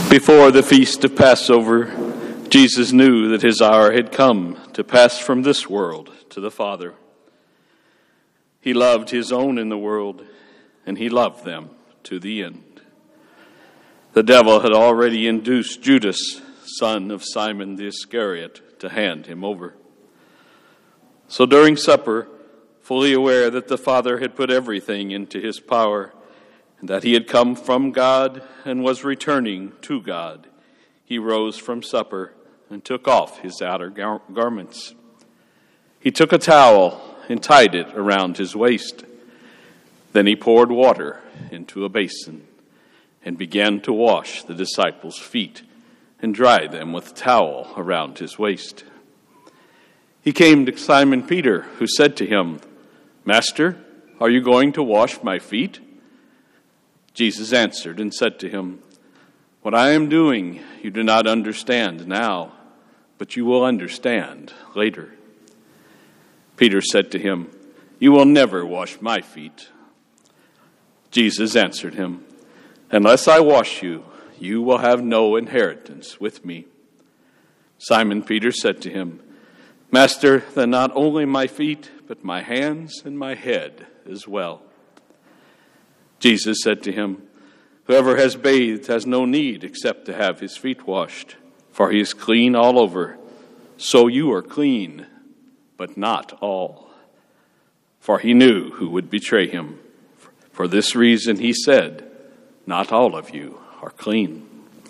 Before the feast of Passover, Jesus knew that his hour had come to pass from this world to the Father. He loved his own in the world, and he loved them to the end. The devil had already induced Judas, son of Simon the Iscariot, to hand him over. So during supper, fully aware that the Father had put everything into his power, and that he had come from God and was returning to God, he rose from supper and took off his outer garments. He took a towel and tied it around his waist. Then he poured water into a basin and began to wash the disciples' feet and dry them with a towel around his waist. He came to Simon Peter, who said to him, "Master, are you going to wash my feet?" Jesus answered and said to him, "What I am doing you do not understand now, but you will understand later." Peter said to him, "You will never wash my feet." Jesus answered him, "Unless I wash you, you will have no inheritance with me." Simon Peter said to him, "Master, then not only my feet, but my hands and my head as well." Jesus said to him, "Whoever has bathed has no need except to have his feet washed, for he is clean all over. So you are clean, but not all." For he knew who would betray him. For this reason he said, "Not all of you are clean."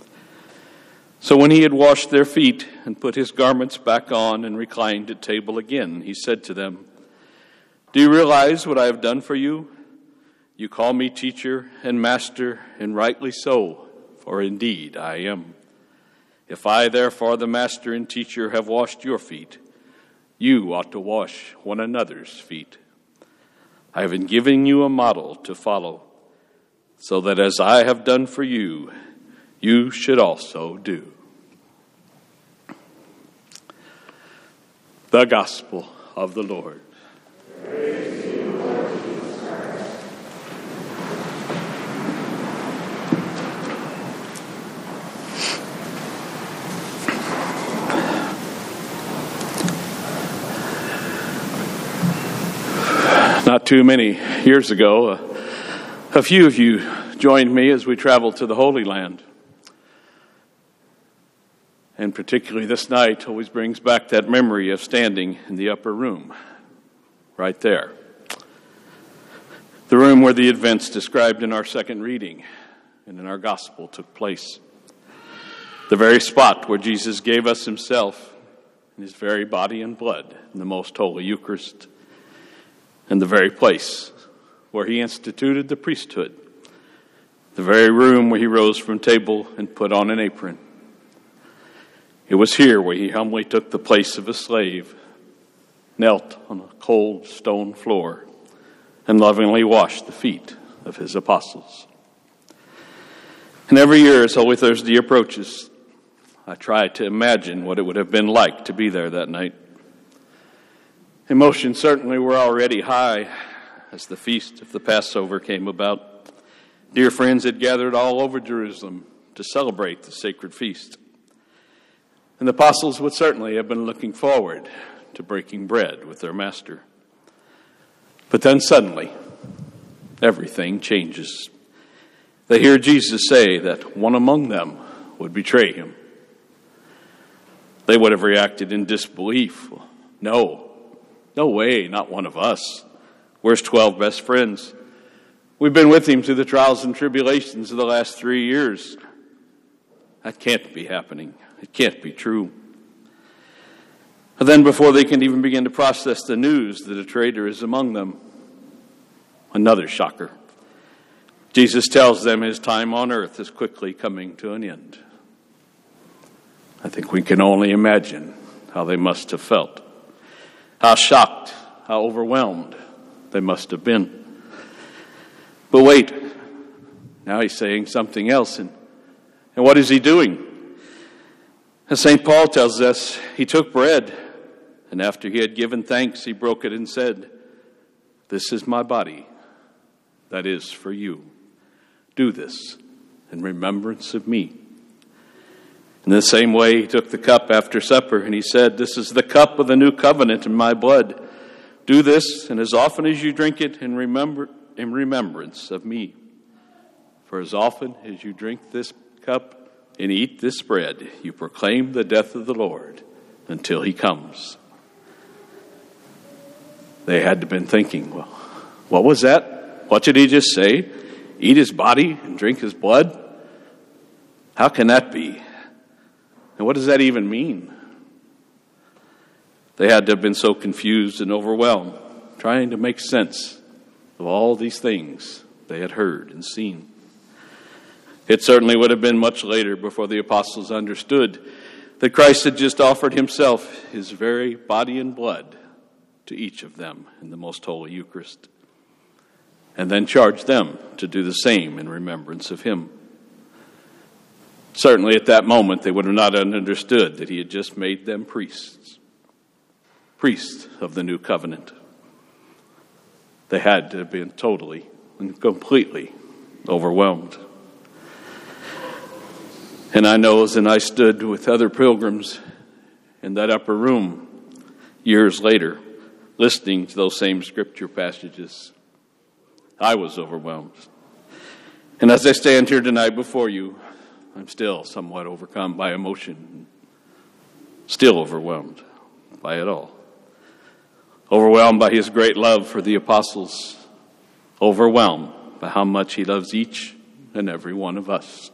So when he had washed their feet and put his garments back on and reclined at table again, he said to them, "Do you realize what I have done for you? You call me teacher and master, and rightly so, for indeed I am. If I, therefore, the master and teacher, have washed your feet, you ought to wash one another's feet. I have been giving you a model to follow, so that as I have done for you, you should also do." The Gospel of the Lord. Praise to you, Lord Jesus Christ. Not too many years ago, a few of you joined me as we traveled to the Holy Land. And particularly this night always brings back that memory of standing in the upper room, right there. The room where the events described in our second reading and in our gospel took place. The very spot where Jesus gave us himself and his very body and blood in the most holy Eucharist. And the very place where he instituted the priesthood. The very room where he rose from table and put on an apron. It was here where he humbly took the place of a slave, knelt on a cold stone floor, and lovingly washed the feet of his apostles. And every year as Holy Thursday approaches, I try to imagine what it would have been like to be there that night. Emotions certainly were already high as the feast of the Passover came about. Dear friends had gathered all over Jerusalem to celebrate the sacred feast. And the apostles would certainly have been looking forward to breaking bread with their master. But then suddenly, everything changes. They hear Jesus say that one among them would betray him. They would have reacted in disbelief. No way, not one of us. We're his 12 best friends. We've been with him through the trials and tribulations of the last 3 years. That can't be happening. It can't be true. And then before they can even begin to process the news that a traitor is among them, another shocker. Jesus tells them his time on earth is quickly coming to an end. I think we can only imagine how they must have felt. How shocked, how overwhelmed they must have been. But wait, now he's saying something else. And what is he doing? As St. Paul tells us, he took bread, and after he had given thanks, he broke it and said, "This is my body, that is for you. Do this in remembrance of me." In the same way, he took the cup after supper, and he said, "This is the cup of the new covenant in my blood. Do this, and as often as you drink it, in remembrance of me. For as often as you drink this cup and eat this bread, you proclaim the death of the Lord until he comes." They had to have been thinking, well, what was that? What did he just say? Eat his body and drink his blood? How can that be? And what does that even mean? They had to have been so confused and overwhelmed, trying to make sense of all these things they had heard and seen. It certainly would have been much later before the apostles understood that Christ had just offered himself, his very body and blood, to each of them in the most holy Eucharist, and then charged them to do the same in remembrance of him. Certainly at that moment they would have not understood that he had just made them priests of the new covenant. They had to have been totally and completely overwhelmed. And I know as I stood with other pilgrims in that upper room years later, listening to those same scripture passages, I was overwhelmed. And as I stand here tonight before you, I'm still somewhat overcome by emotion, still overwhelmed by it all. Overwhelmed by his great love for the apostles, overwhelmed by how much he loves each and every one of us.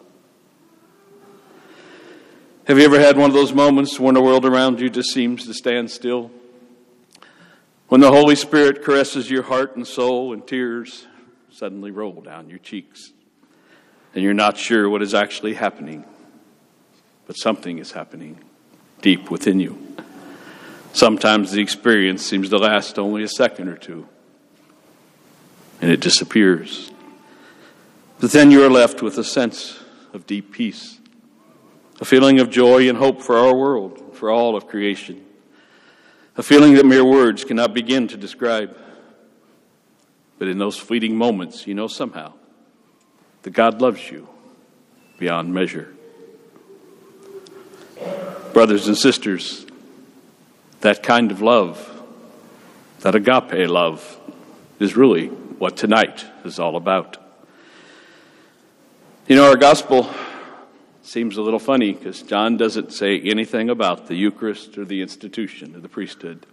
Have you ever had one of those moments when the world around you just seems to stand still? When the Holy Spirit caresses your heart and soul and tears suddenly roll down your cheeks, and you're not sure what is actually happening, but something is happening deep within you. Sometimes the experience seems to last only a second or two, and it disappears. But then you are left with a sense of deep peace, a feeling of joy and hope for our world, for all of creation, a feeling that mere words cannot begin to describe. But in those fleeting moments, you know somehow that God loves you beyond measure. Brothers and sisters, that kind of love, that agape love, is really what tonight is all about. You know, our gospel seems a little funny because John doesn't say anything about the Eucharist or the institution of the priesthood.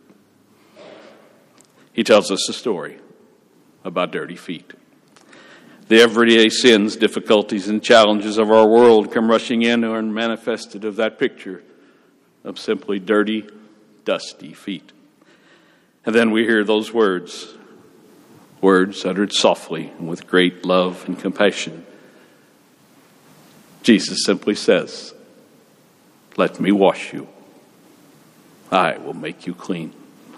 He tells us a story about dirty feet. The everyday sins, difficulties, and challenges of our world come rushing in and are manifested of that picture of simply dirty, dusty feet. And then we hear those words uttered softly and with great love and compassion. Jesus simply says, "Let me wash you. I will make you clean."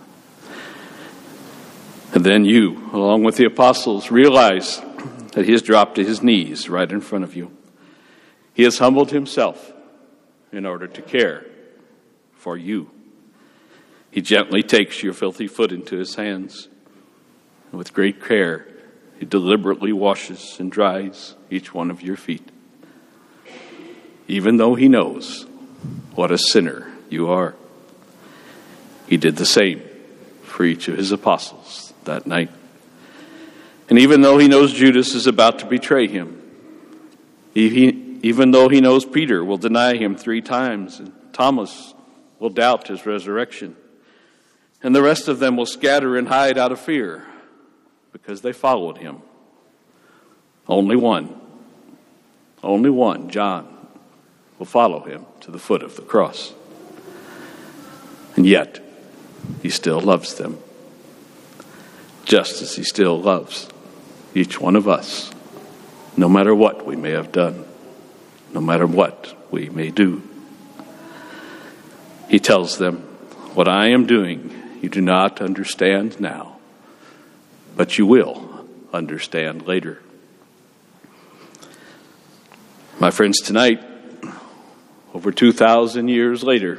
And then you, along with the apostles, realize that he has dropped to his knees right in front of you. He has humbled himself in order to care for you. He gently takes your filthy foot into his hands, and with great care, he deliberately washes and dries each one of your feet, even though he knows what a sinner you are. He did the same for each of his apostles that night. And even though he knows Judas is about to betray him, even though he knows Peter will deny him 3 times, and Thomas will doubt his resurrection, and the rest of them will scatter and hide out of fear because they followed him, only one, John, will follow him to the foot of the cross. And yet, he still loves them, just as he still loves each one of us, no matter what we may have done, no matter what we may do. He tells them, "What I am doing, you do not understand now, but you will understand later." My friends, tonight, over 2,000 years later,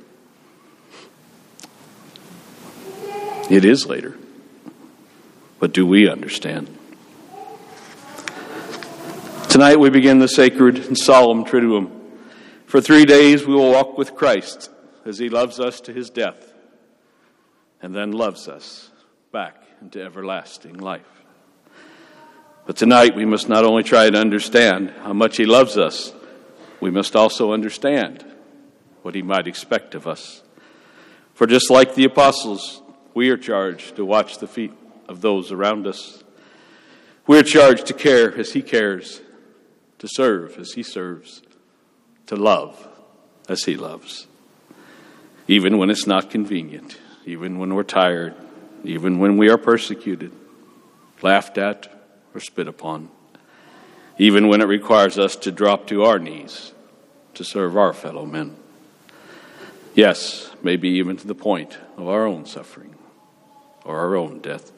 it is later, but do we understand? Tonight we begin the sacred and solemn Triduum, For 3 days we will walk with Christ as he loves us to his death and then loves us back into everlasting life. But tonight we must not only try to understand how much he loves us, we must also understand what he might expect of us. For just like the apostles, we are charged to watch the feet of those around us. We are charged to care as he cares, to serve as he serves, to love as he loves. Even when it's not convenient, even when we're tired, even when we are persecuted, laughed at, or spit upon, even when it requires us to drop to our knees to serve our fellow men. Yes, maybe even to the point of our own suffering or our own death.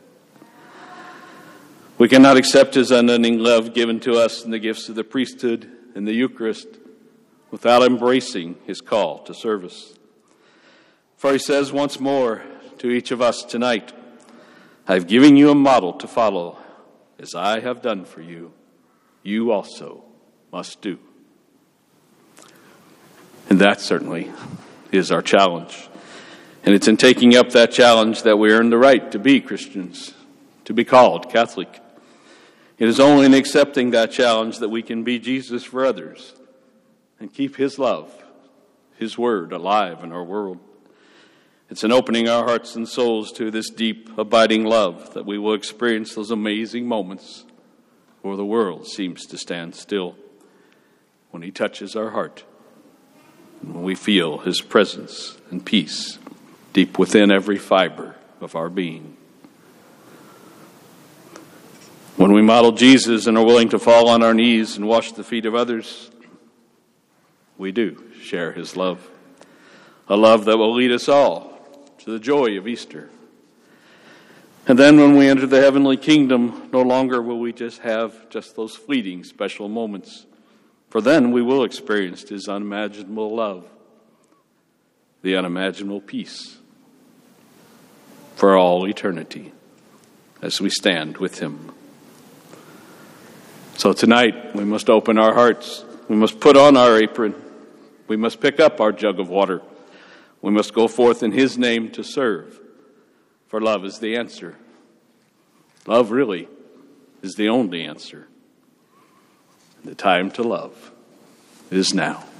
We cannot accept his unending love given to us in the gifts of the priesthood and the Eucharist without embracing his call to service. For he says once more to each of us tonight, I've given you a model to follow. As I have done for you, you also must do. And that certainly is our challenge. And it's in taking up that challenge that we earn the right to be Christians, to be called Catholic. It is only in accepting that challenge that we can be Jesus for others and keep his love, his word alive in our world. It's in opening our hearts and souls to this deep, abiding love that we will experience those amazing moments where the world seems to stand still, when he touches our heart, and when we feel his presence and peace deep within every fiber of our being. When we model Jesus and are willing to fall on our knees and wash the feet of others, we do share his love, a love that will lead us all to the joy of Easter. And then when we enter the heavenly kingdom, no longer will we just have just those fleeting special moments, for then we will experience his unimaginable love, the unimaginable peace for all eternity as we stand with him. So tonight we must open our hearts. We must put on our apron. We must pick up our jug of water. We must go forth in his name to serve, for love is the answer. Love really is the only answer. The time to love is now.